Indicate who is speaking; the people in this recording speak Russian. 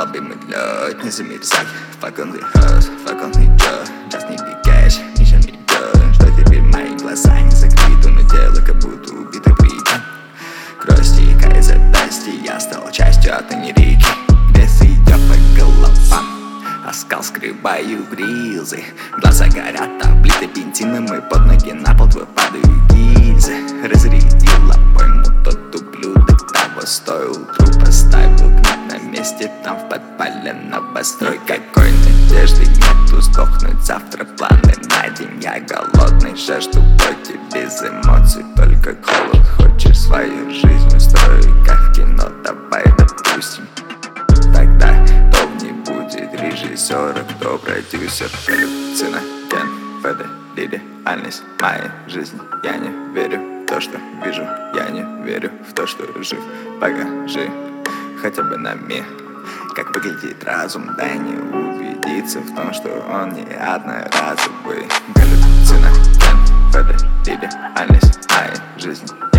Speaker 1: молодым идет, не замерзай. Fuck on the house, fuck on the jaw. Just need the cash, ничего не идет. Что теперь мои глаза не закрыты, но тело как будто убито плитом. Кровь стекает за запястье, я стал частью от реки, где идет по головам, а скал скрываю грилзы. Глаза горят, облиты бензином, и под ноги на пол твой падают гильзы. Разрядила пойму тот ублюдок, того стоил труп, оставил гнить на месте, там в подпале новострой. Какой надежды нету сдохнуть завтра, планы на день. Я голодный, жажду плоти без эмоций, только холод. Хочешь свою жизнь устроить, как в кино, давай допустим. Тогда кто не будет режиссера, кто продюсер? Галлюциноген, ФД, реальность моей жизни. Я не верю в то, что вижу, я не верю в то, что жив. Покажи хотя бы на миг, как выглядит разум, дай не убедиться в том, что он не одноразовый. Галлюциноген, ФД, реальность моей жизни.